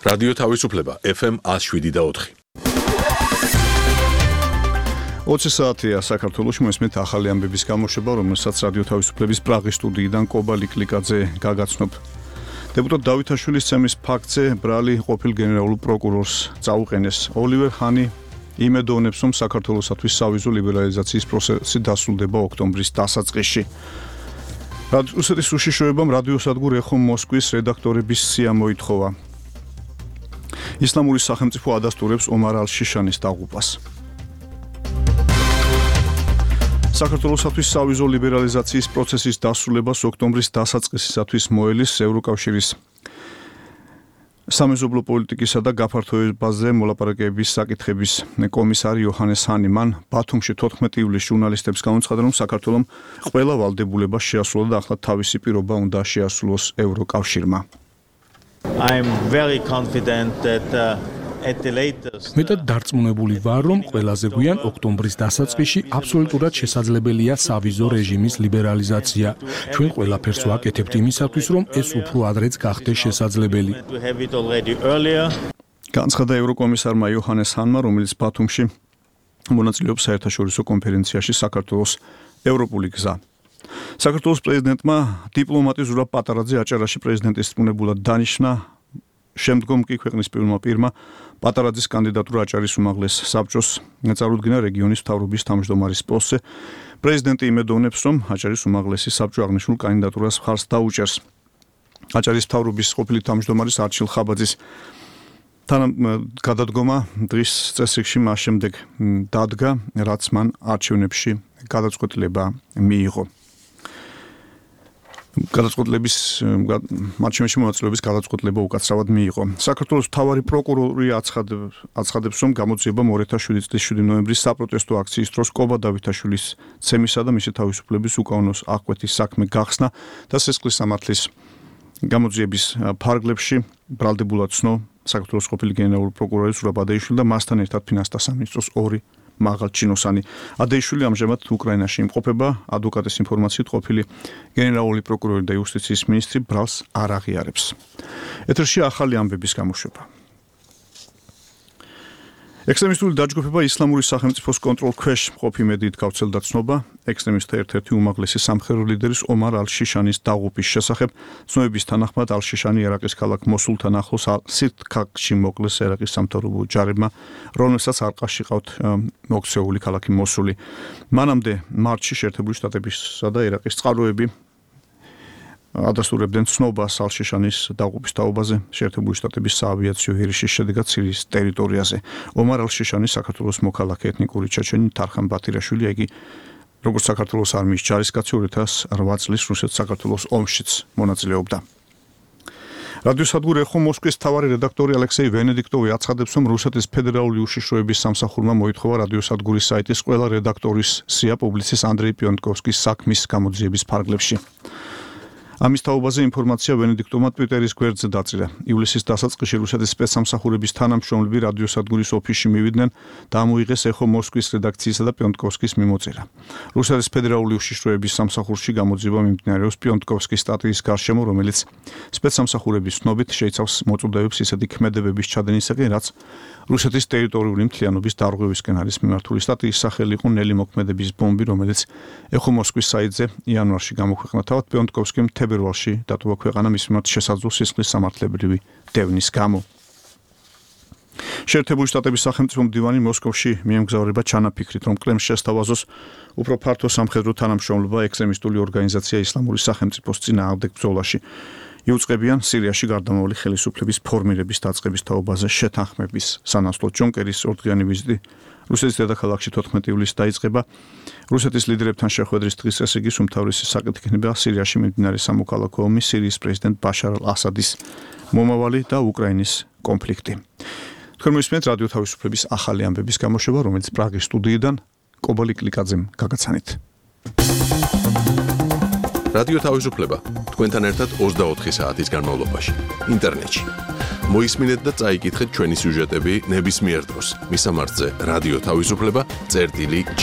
რადიო თავისუფლება FM 107.4. 20 საათია საქართველოში მოსმენთ ახალი ამბების გამოშვება, რომელსაც რადიო თავისუფლების პრაღის სტუდიიდან კობა ლიკლიკაძე გაგაცნობ. დეპუტატ დავითაშვილის ცემის ფაქტზე ბრალი ყოფილ გენერალურ პროკურორს წაუყენეს. ოლივერ ხანი იმედოვნებს, რომ საქართველოსათვის სავიზო ლიბერალიზაციის პროცესი დასრულდება ოქტომბრის დასაწყისში. რუსეთის უშიშროებამ რადიოსადგურ ეხო მოსკვის რედაქტორების სია მოითხოვა. ისლამური სახელმწიფო ადასტურებს ომარ ალ-შიშანის დაღუპვას. საქართველოსათვის სავიზო ლიბერალიზაციის პროცესის დასრულებას ოქტომბრის დასაწყისისათვის მოელის ევროკავშირის სამეზობლო პოლიტიკისა და გაფართოებაზე მოლაპარაკებების საკითხების კომისარი იოჰანეს ჰანი მან ბათუმში 14 ივლისს ჟურნალისტებს განუცხადა, რომ საქართველომ ყველა ვალდებულება შეასრულა და ახლა თავისი პირობა უნდა შეასრულოს ევროკავშირმა. I'm very confident that at the latest მეტად დარწმუნებული ვარ, რომ ყველაზე გვიან ოქტომბრის დასაწყისში აბსოლუტურად შესაძლებელია სავიზო რეჟიმის ლიბერალიზაცია. ჩვენ ყველაფერს ვაკეთებთ იმისათვის, რომ ეს უფრო ადრეც გახდეს შესაძლებელი. განცხადა ევროკომისარმა იოჰანეს ჰანმა, რომელიც ბათუმში მონაწილეობს საერთაშორისო კონფერენციაში საქართველოს ევროპული გზა. საქართველოს პრეზიდენტმა დიპლომატი ზურაბ პატარაძე აჭარაში პრეზიდენტის წრუნებულად დანიშნა. შემდგომ კი ქვეყნის პირველმა პირმა პატარაძის კანდიდატურა აჭარის უმაღლეს საბჭოს წარუდგინა რეგიონის მთავრობის თავმჯდომარის პოსტზე. პრეზიდენტი იმედოვნებს, რომ აჭარის უმაღლესი საბჭო აღნიშნულ კანდიდატურას მხარს დაუჭერს. აჭარის მთავრობის ყოფილი თავმჯდომარის არჩილ ხაბაძის გადადგომა დღის წესრიგში მას შემდეგ დადგა, რაც მან არჩევნებში გადაწყვეტილება მიიღო. გადაწყვეტილების მარჩევანში მონაწილეობის გადაწყვეტილება უკაცრავად მიიღო. საქართველოს მთავარი პროკურორი აცხადებს, რომ გამოძიება 2007 წლის 7 ნოემბრის საპროტესტო აქციის დროს კობა დავითაშვილის ცემისა და მისი თავისუფლების უკანონოს აღკვეთის საქმე გახსნა და სისხლის სამართლის გამოძიების ფარგლებში ბრალდებულად ცნო საქართველოს ყოფილი გენერალური პროკურორი ზურაბ ადეიშვილი და მასთან ერთად ფინანსთა სამინისტროს ორი მაღალჩინოსანი. ადეიშვილი ამჟამად უკრაინაში იმყოფება. ადვოკატის ინფორმაციით ყოფილი გენერალური პროკურორი და იუსტიციის მინისტრი ბრალს არ აღიარებს. ეთერში ახალი ამბების გამოშვება. ექსტრემისტული დაჯგუფება ისლამური სახელმწიფოს კონტროლ ქვეშ მყოფი მედიით გავრცელდა ცნობა ექსტრემისტთა ერთ-ერთი უმაღლესი სამხედრო ლიდერის ომარ ალ-შიშანის დაღუპვის შესახებ. ცნობების თანახმად ალ-შიშანი ერაყის ქალაქ მოსულთან ახლოს სირთქაკში მოკლეს ერაყის სამთავრობო ჯარებმა, რომელსაც არყაში ყავთ მოქცეული ქალაქი მოსული. მანამდე მარტში შეერთებული შტატებისა და ერაყის წყაროები ადასტურებდნენ ცნობას ალ-შიშანის დაღუპვის თაობაზე შეერთებული შტატების საავიაციო ჰერიშის შედეგად სირიის ტერიტორიაზე. ომარ ალ-შიშანი საქართველოს მოქალაქე ეთნიკური ჩეჩენი თარხან ბათირაშვილი, იგი როგორც საქართველოს არმიის ჯარისკაცი 2008 წლის რუსეთ-საქართველოს ომშიც მონაწილეობდა. რადიოსადგურ ეხო მოსკვის მთავარი რედაქტორი ალექსეი ვენედიქტოვი აცხადებს, რომ რუსეთის ფედერალური უშიშროების სამსახურმა მოითხოვა რადიოსადგურის საიტის ყველა რედაქტორის სია პუბლიცის ანდრეი პიონტკოვსკის საქმის გამოძიების ფარგლებში. ამის თაობაზე ინფორმაცია ვენედიქტოვმა ტვიტერის გვერდზე დაწერა. ივლისის დასაწყისში რუსეთის სპეცსამსახურების თანამშრომლები რადიოსადგურის ოფისში მივიდნენ და ამოიღეს ეხო მოსკვის რედაქციისა და პიონტკოვსკის მიმოწერა. რუსეთის ფედერალური უშიშროების სამსახურში გამოძიება მიმდინარეობს პიონტკოვსკის სტატიის გარშემო, რომელიც სპეცსამსახურების ცნობით შეიცავს მოწოდებებს ისეთი ქმედებების ჩადენისაკენ, რაც რუსეთის ტერიტორიული მთლიანობის დარღვევისკენ არის მიმართული. სტატიის სახელი იყო ნელი მოქმედების ბომბი, რომელიც ეხო მოსკვის საიტზე იანვარში გამოქვეყნა. თავად პიონტკოვსკიმ თებერვალში დატოვა ქვეყანა მის მიმართ შესაძლო სისხლის სამართლებრივი დევნის გამო. შეერთებული შტატების სახელმწიფო მდივანი მოსკოვში მიემგზავრება ჩანაფიქრით, რომ კრემლს შესთავაზოს უფრო ფართო სამხედრო თანამშრომლობა ექსტრემისტული ორგანიზაცია ისლამური სახელმწიფოს წინააღმდეგ ბრძოლაში. იუწყებიან სირიაში გარდამავალი ხელისუფლების ფორმირების დაწყების თაობაზე შეთანხმების სანაცვლოდ. ჯონ კერის ორდღიანი ვიზიტი რუსეთის დედაქალაქში 14 ივლისს დაიწყება. რუსეთის ლიდერებთან შეხვედრის დღის წესრიგის უმთავრესი საკითხი იქნება სირიაში მიმდინარე სამოქალაქო ომი, სირიის პრეზიდენტ ბაშარ ალ-ასადის მომავალი და უკრაინის კონფლიქტი. თქვენ მოისმენთ რადიო თავისუფლების ახალი ამბების გამოშვება, რომელიც პრაღის სტუდიიდან კობა ლიკლიკაძემ გაგაცანით. რადიო თავისუფლება თქვენთან ერთად 24 საათის განმავლობაში ინტერნეტში. მოისმინეთ და წაიკითხეთ ჩვენი სიუჟეტები ნებისმიერ დროს. მისამართზე რადიო თავისუფლება.gi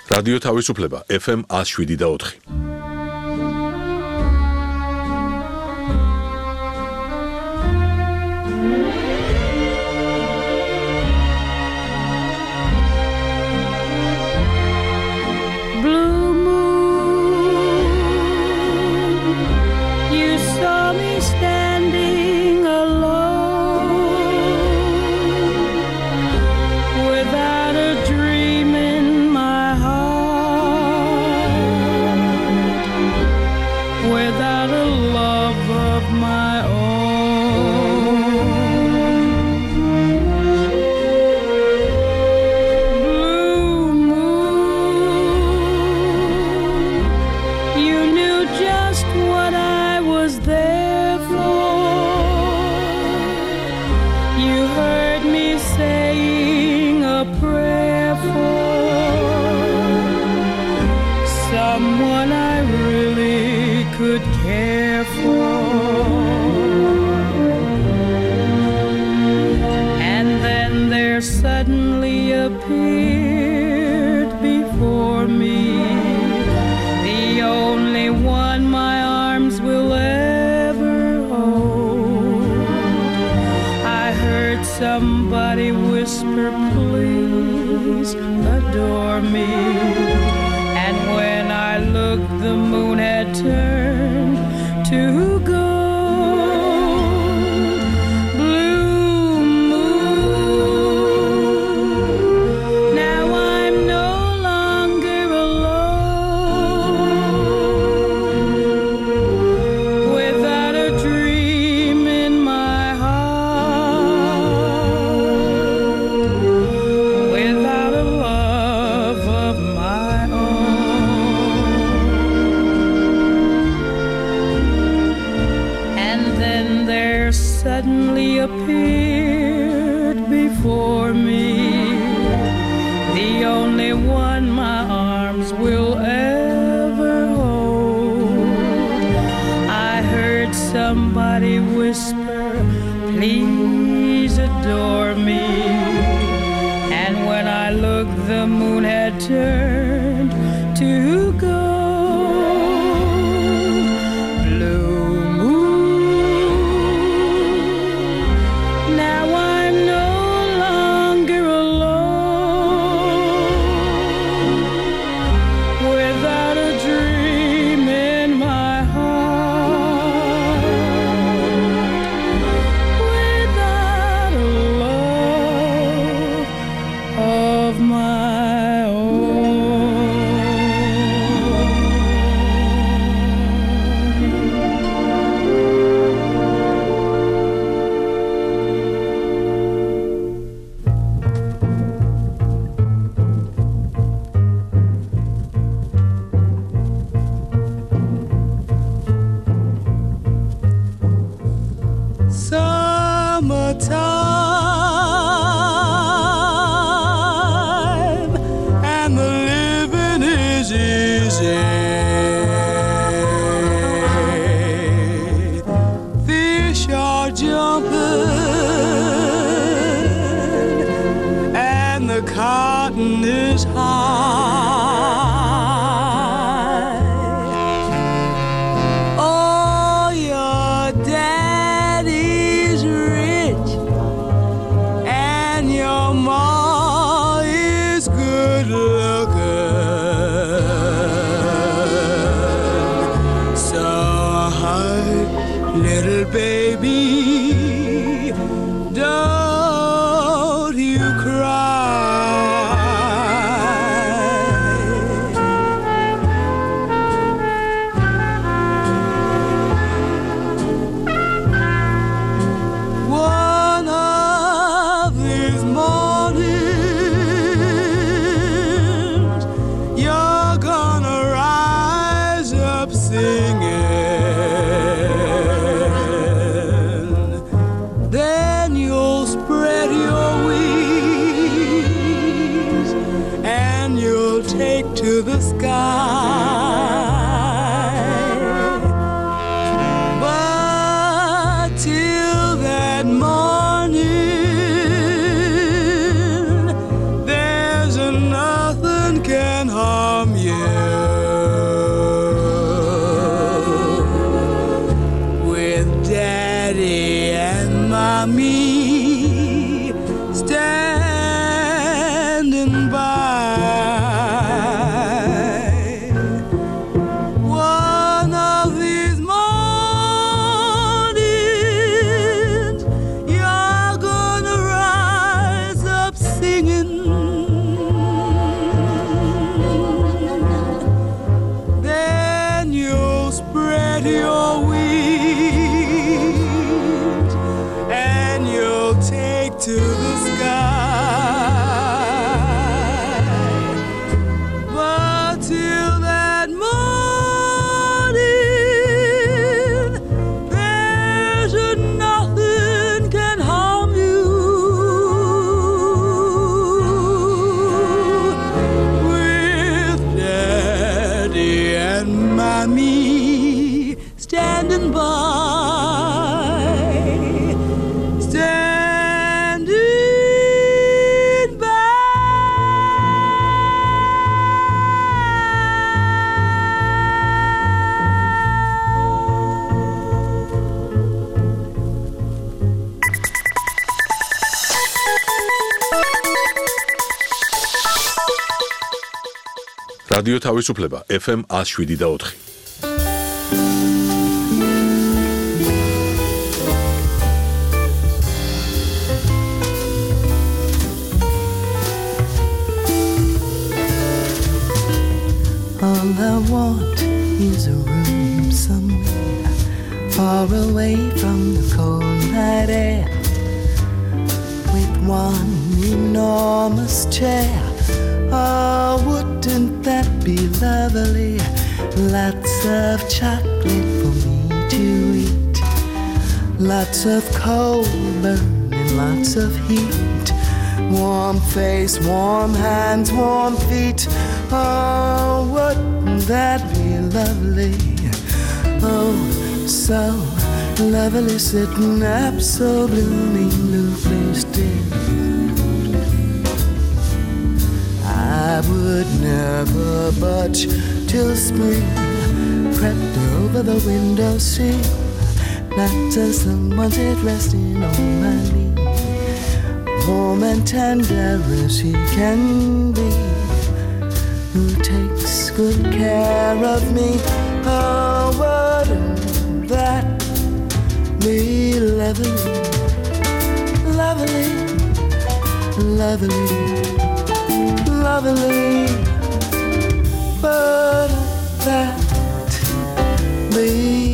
რადიო თავისუფლება FM 107.4. Somebody whisper, please adore me. And when I looked, the moon had turned to gold. Blue moon, now I'm no longer alone. Without a dream in my heart, without a love of my own. And then there suddenly appeared before me the only one my arms will ever hold. I heard somebody whisper, please adore me. And when I looked, the moon had turned to gold. Blue moon, now I'm no longer alone. Without a dream in my heart, without a love of my own. Summertime, and the living is easy. Fish are jumping, and the cotton is high. Oh, your daddy's rich, and your ma is good looking. So, little baby, don't you cry. One of these mornings, you're gonna rise up singing. Then you'll spread your wings, and you'll take to the sky. But till that morning, there's nothing can harm from you. With Daddy and Mommy standing by. One of these mornings, you're gonna rise up singing. Then you'll spread your wings and you'll take to the sky. But till that morning, there's nothing can harm you. With Daddy and Mommy standing by. Standing by. რადიო თავისუფლება FM 107.4. All I want is a room somewhere far away from the cold night air, with one enormous chair. Oh, wouldn't that be lovely? Lots of chocolate for me to eat, lots of coal burning, lots of heat, warm face, warm hands, warm feet. Oh, wouldn't that be lovely? Oh, so lovely, sitting up so blooming, blue still. I would never budge till spring crept over the windowsill, not till someone's head resting on my knee, warm and tender as he can be, who takes good care of me. Oh, wouldn't that be lovely, lovely, lovely, lovely? But that be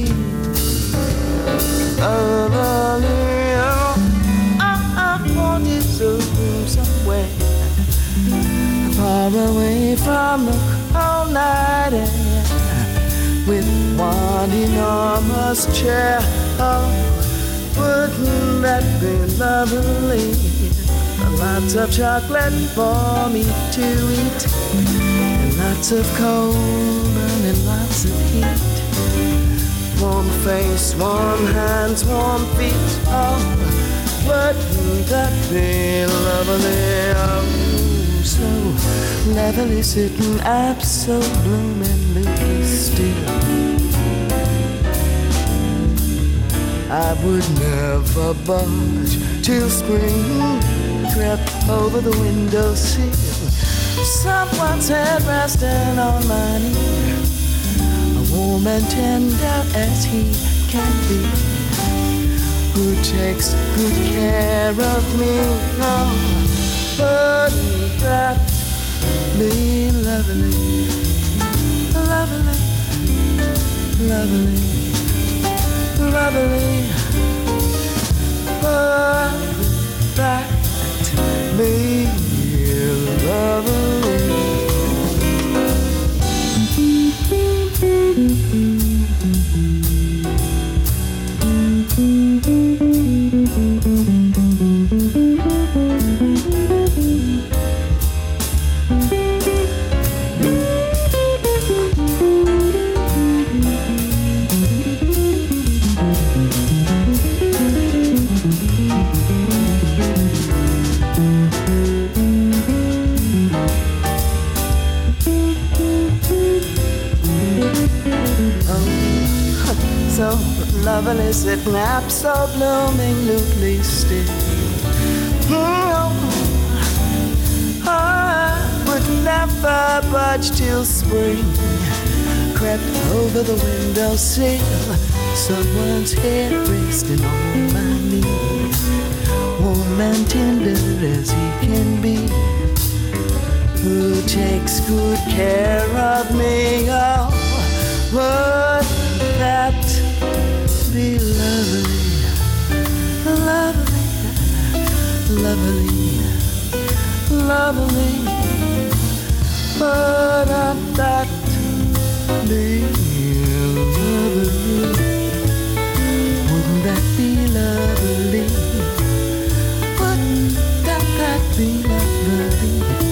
lovely. I want you to somewhere far away from the cold night air, with one enormous chair. Oh, wouldn't that be lovely? Lots of chocolate for me to eat, and lots of cold and lots of heat, warm face, warm hands, warm feet. Oh, wouldn't that be lovely? Oh, so lovely, sitting up so blooming still. I would never budge till spring crept over the windowsill, someone's head resting on my knee, warm and tender as he can be, who takes good care of me. Oh, wouldn't that be lovely, lovely, lovely, lovely? Wouldn't that be lovely? so lovely, sitting up so bloomingly still. I would never budge till spring crept over the windowsill. Someone's hair resting on my knee, warm and tender as he can be. Who takes good care of me? Oh, would that be lovely, lovely, lovely, lovely? Would that be lovely? Wouldn't that be lovely? Wouldn't that be lovely?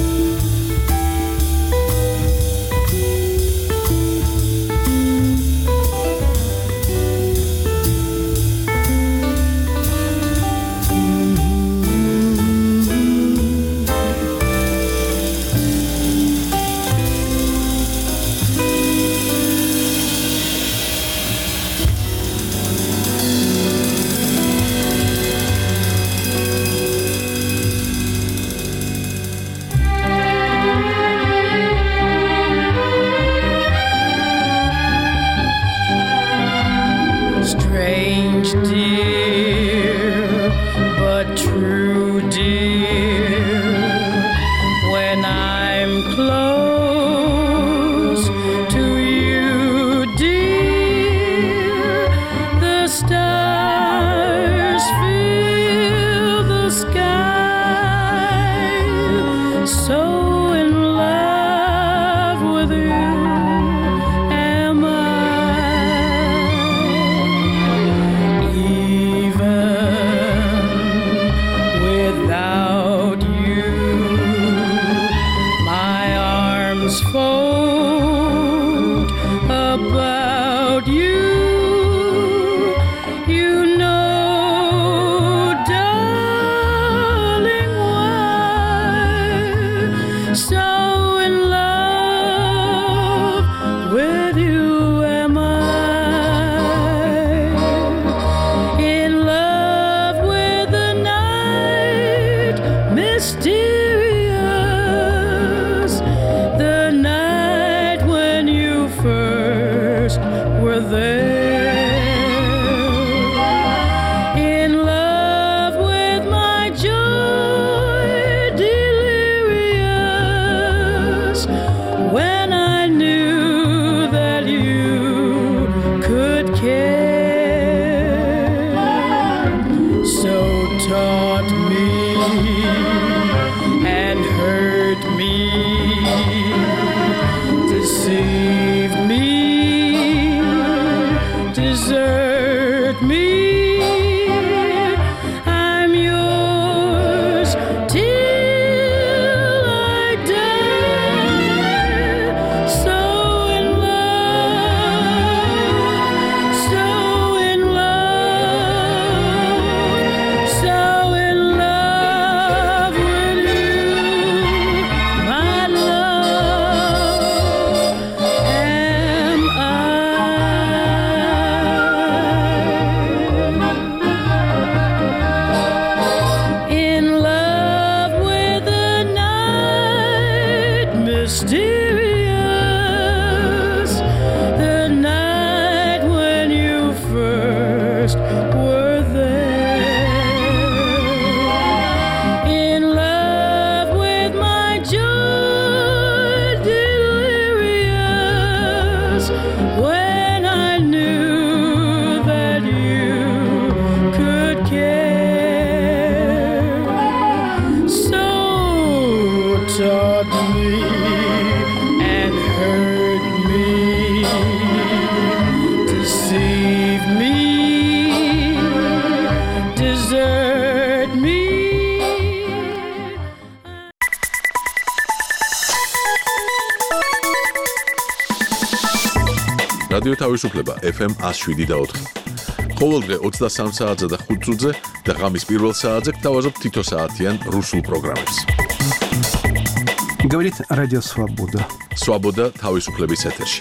რადიო თავისუფლება FM 107.4. ყოველდღე 23 საათზე და 5 წუთზე და ღამის პირველ საათზე გთავაზობ თითო საათიან რუსულ პროგრამებს. Говорит Радио Свобода. Свобода თავისუფლების ეთერში.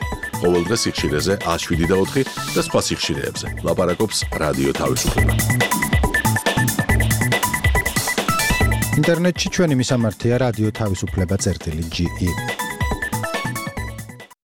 ყოველდღე სიხშირეზე 107.4 და სხვა სიხშირეებზე. ლაპარაკობს რადიო თავისუფლება. ინტერნეტში ჩვენი მისამართია რადიო თავისუფლება.ge